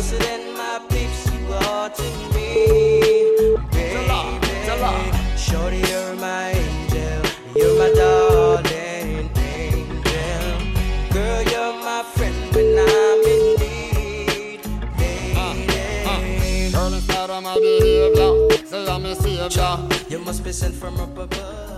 closer than my peeps you are to me, baby. Shorty, you're my angel, you're my darling angel. Girl, you're my friend when I'm in need, baby. Girl, instead of my behavior, say I'm a savior. You must be sent from up above.